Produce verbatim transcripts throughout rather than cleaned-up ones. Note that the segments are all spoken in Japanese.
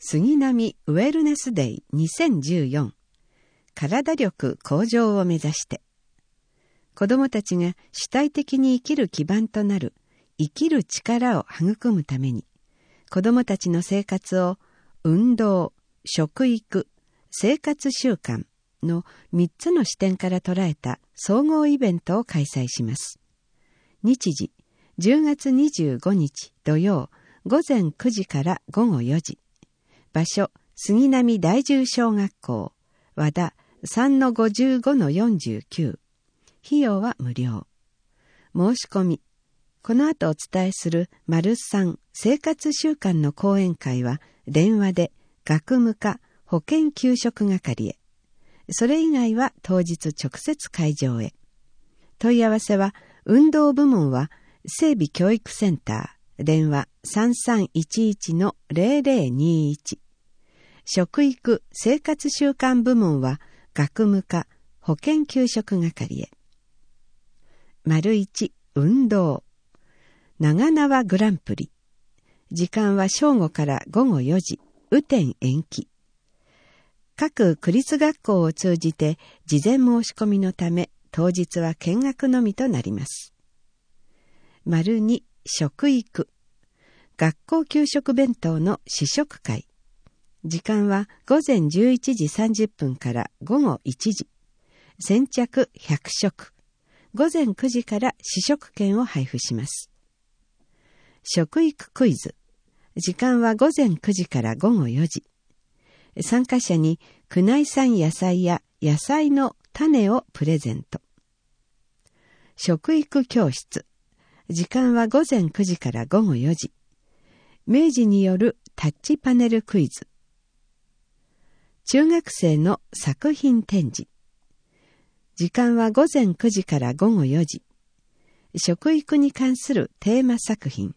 杉並ウェルネスデイにせんじゅうよん、体力向上を目指して、子どもたちが主体的に生きる基盤となる生きる力を育むために、子どもたちの生活を運動、食育、生活習慣のみっつの視点から捉えた総合イベントを開催します。日時、じゅうがつにじゅうごにち土曜、午前くじから午後よじ。場所、杉並第十小学校、和田 さんのごじゅうごのよんじゅうきゅう。費用は無料。申し込み。この後お伝えする丸さん生活習慣の講演会は電話で学務課保健給食係へ。それ以外は当日直接会場へ。問い合わせは運動部門は整備教育センター電話 さんさんいちいちのゼロゼロにいち。食育生活習慣部門は学務課保健給食係へ。丸いち運動長縄グランプリ。時間は正午から午後よじ。雨天延期。各区立学校を通じて事前申し込みのため当日は見学のみとなります。丸に食育。学校給食弁当の試食会。時間は午前じゅういちじさんじゅっぷんから午後いちじ。先着ひゃくしょく。午前くじから試食券を配布します。食育クイズ。時間は午前くじから午後よじ。参加者に区内産野菜や野菜の種をプレゼント。食育教室。時間は午前くじから午後よじ。明治によるタッチパネルクイズ。中学生の作品展示。時間は午前くじから午後よじ。食育に関するテーマ作品。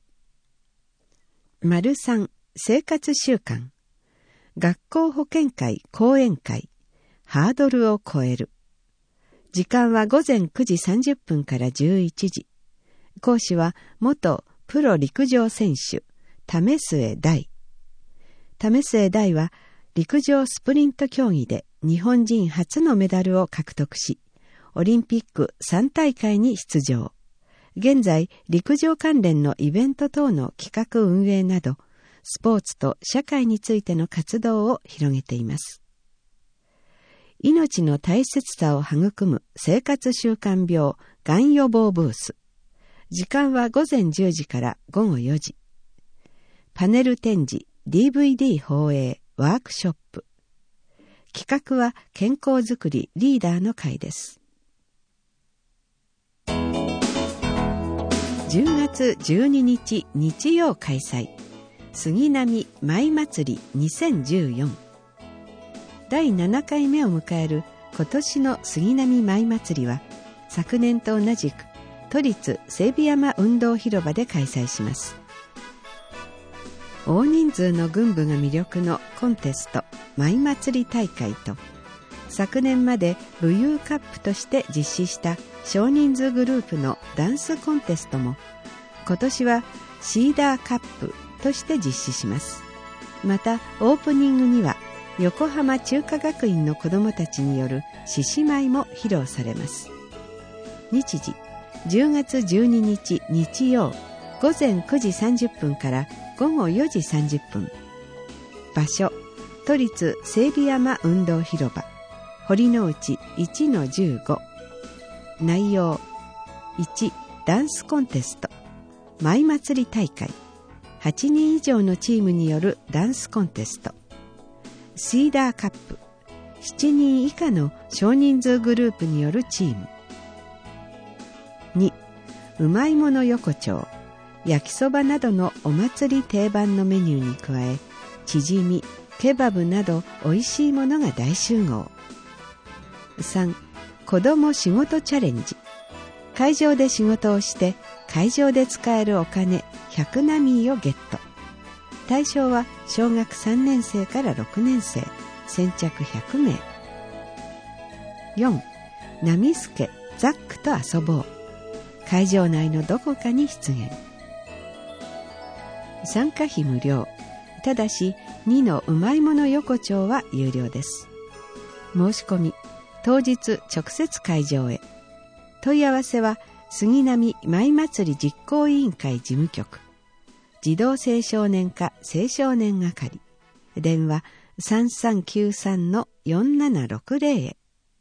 丸さん生活習慣。学校保健会講演会。ハードルを超える。時間は午前くじさんじゅっぷんからじゅういちじ。講師は元プロ陸上選手為末大。為末大は陸上スプリント競技で日本人初のメダルを獲得し、オリンピックさん大会に出場。現在、陸上関連のイベント等の企画運営など、スポーツと社会についての活動を広げています。命の大切さを育む生活習慣病がん予防ブース。時間は午前じゅうじから午後よじ。パネル展示、ディーブイディー 放映、ワークショップ。企画は健康づくりリーダーの会です。じゅうがつじゅうににち日曜開催。杉並舞祭りにせんじゅうよん。だいななかいめを迎える今年の杉並舞祭りは、昨年と同じく都立整備山運動広場で開催します。大人数の群舞が魅力のコンテスト舞祭り大会と、昨年まで武勇カップとして実施した少人数グループのダンスコンテストも今年はシーダーカップとして実施します。またオープニングには横浜中華学院の子どもたちによる獅子舞も披露されます。日時じゅうがつじゅうににち日曜午前くじさんじゅっぷんから午後よじさんじゅっぷん。場所都立整備山運動広場堀之内 いちのじゅうご。内容いちダンスコンテスト舞祭り大会。はちにん以上のチームによるダンスコンテスト。シーダーカップしちにん以下の少人数グループによるチーム。にうまいもの横丁焼きそばなどのお祭り定番のメニューに加え、チヂミケバブなどおいしいものが大集合。さん子ども仕事チャレンジ。会場で仕事をして会場で使えるお金ひゃくナミーをゲット。対象は小学さんねんせいからろくねんせい、先着ひゃくめい。よんナミスケザックと遊ぼう。会場内のどこかに出現。参加費無料。 ただしにのうまいもの横丁は有料です。申し込み当日直接会場へ。問い合わせは杉並舞祭り実行委員会事務局、児童青少年課青少年係、電話 さんさんきゅうさんのよんななろくぜろ へ。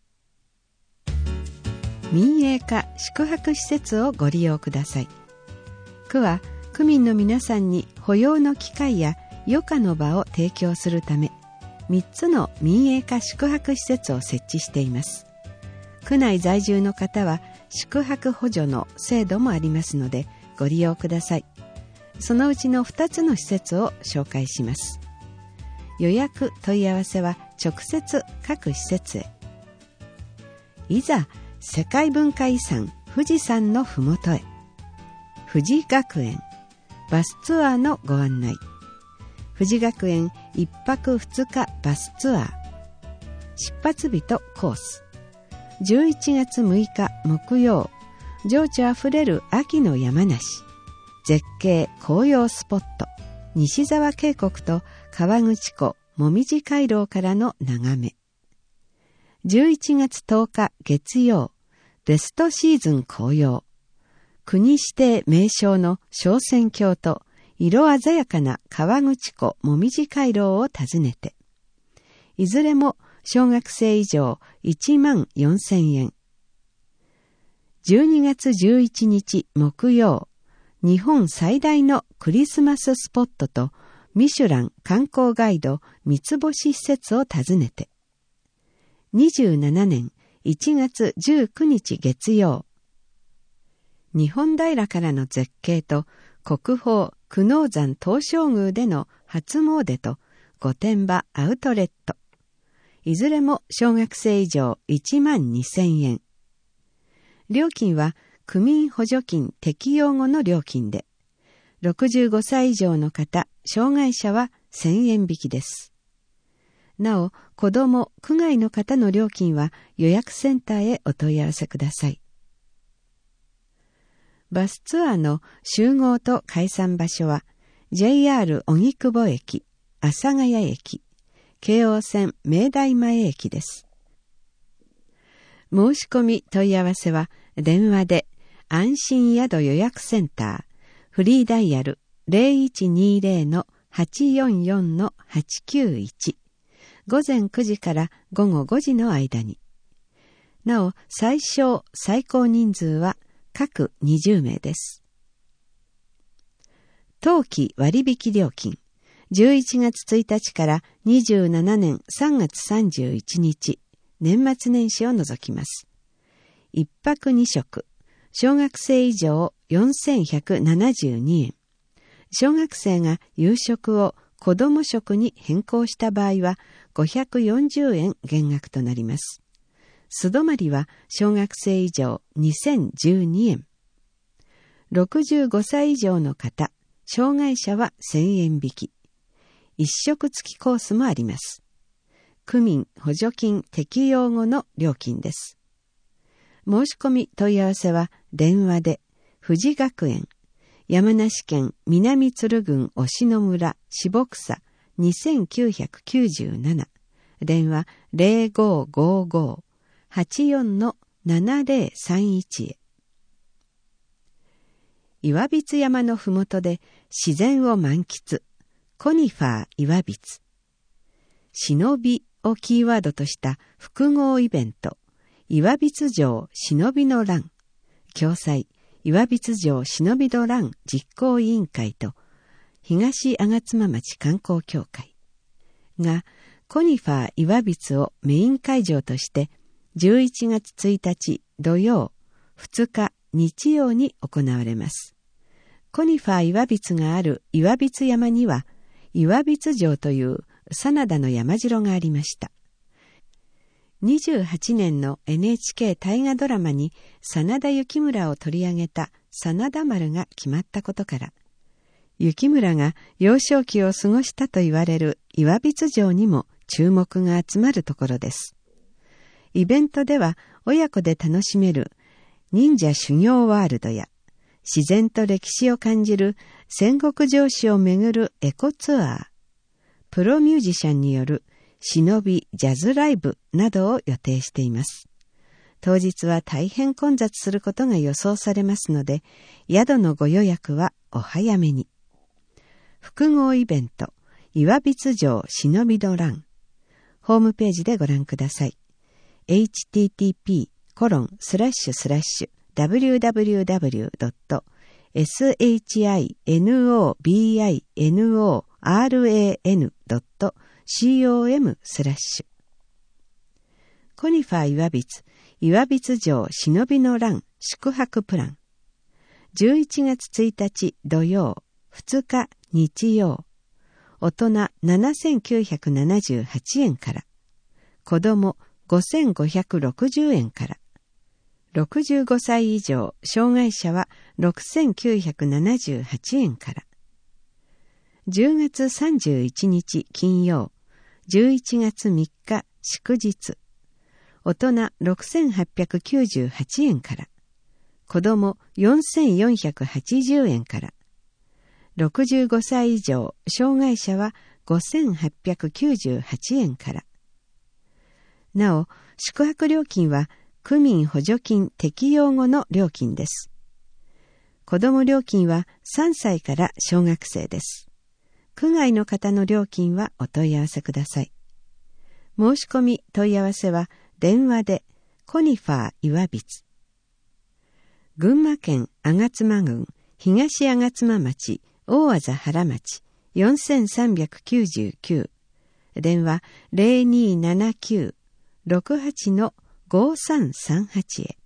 民営化宿泊施設をご利用ください。区は区民の皆さんに保養の機会や余暇の場を提供するため、みっつの民営化宿泊施設を設置しています。区内在住の方は宿泊補助の制度もありますのでご利用ください。そのうちのふたつの施設を紹介します。予約問い合わせは直接各施設へ。いざ世界文化遺産富士山のふもとへ。富士学園バスツアーのご案内。富士学園いっぱくふつかバスツアー。出発日とコース。じゅういちがつむいか木曜、情緒あふれる秋の山梨。絶景紅葉スポット、西沢渓谷と河口湖もみじ回廊からの眺め。じゅういちがつとおか月曜、ベストシーズン紅葉。国指定名勝の昇仙峡と色鮮やかな河口湖もみじ回廊を訪ねて。いずれも小学生以上いちまんよんせんえん。じゅうにがつじゅういちにち木曜、日本最大のクリスマススポットとミシュラン観光ガイド三つ星施設を訪ねて。にじゅうななねんいちがつじゅうくにち月曜、日本平からの絶景と国宝久能山東照宮での初詣と御殿場アウトレット。いずれも小学生以上いちまんにせんえん。料金は区民補助金適用後の料金で、ろくじゅうごさい以上の方、障害者はせんえん引きです。なお、子ども、区外の方の料金は予約センターへお問い合わせください。バスツアーの集合と解散場所は ジェイアール 荻窪駅、阿佐ヶ谷駅、京王線明大前駅です。申し込み問い合わせは電話で安心宿予約センター、フリーダイヤル ゼロいちにゼロのはちよんよんのはちきゅういち、午前くじから午後ごじの間に。なお、最小最高人数は各にじゅうめいです。当期割引料金、じゅういちがつついたちからにじゅうななねんさんがつさんじゅういちにち、年末年始を除きます。一泊二食、小学生以上よんせんひゃくななじゅうにえん。小学生が夕食を子ども食に変更した場合はごひゃくよんじゅうえん減額となります。素泊まりは小学生以上にせんじゅうにえん。ろくじゅうごさい以上の方、障害者はせんえん引き。一食付きコースもあります。区民補助金適用後の料金です。申し込み問い合わせは電話で富士学園、山梨県南鶴郡忍野村下草にせんきゅうひゃくきゅうじゅうなな、電話 ゼロごーごーごーはちよんのななゼロさんいち へ。岩櫃山のふもとで自然を満喫、コニファー岩櫃。忍びをキーワードとした複合イベント、岩櫃城忍びの乱、共催岩櫃城忍びの乱実行委員会と東吾妻町観光協会がコニファー岩櫃をメイン会場としてじゅういちがつついたち土曜、ふつか日曜に行われます。コニファー岩櫃がある岩櫃山には岩櫃城という真田の山城がありました。にじゅうはちねんの エヌエイチケー 大河ドラマに真田幸村を取り上げた真田丸が決まったことから、幸村が幼少期を過ごしたと言われる岩櫃城にも注目が集まるところです。イベントでは親子で楽しめる忍者修行ワールドや自然と歴史を感じる戦国城址を巡るエコツアー、 プロミュージシャンによる忍びジャズライブなどを予定しています。当日は大変混雑することが予想されますので、宿のご予約はお早めに。複合イベント、岩櫃城忍びの乱。ホームページでご覧ください。エイチティーティーピーコロンスラッシュスラッシュダブリューダブリューダブリュードットエスエイチアイエヌオービーアイエヌオーアールエーエヌドットコムスラッシュ。コニファー岩櫃、岩櫃城忍びの乱宿泊プラン。じゅういちがつついたち土曜、ふつか日曜。大人ななせんきゅうひゃくななじゅうはちえんから。子供ごせんごひゃくろくじゅうえんから。ろくじゅうごさい以上、障害者はろくせんきゅうひゃくななじゅうはちえんから。じゅうがつさんじゅういちにち金曜、じゅういちがつみっか祝日。大人ろくせんはっぴゃくきゅうじゅうはちえんから。子供よんせんよんひゃくはちじゅうえんから。ろくじゅうごさい以上、障害者はごせんはっぴゃくきゅうじゅうはちえんから。なお、宿泊料金は区民補助金適用後の料金です。子ども料金はさんさいから小学生です。区外の方の料金はお問い合わせください。申し込み問い合わせは電話でコニファー岩櫃。群馬県吾妻郡東吾妻町大字原町よんさんさきゅうきゅう。電話 ゼロにーななきゅうろくはちのごさんさんはち へ。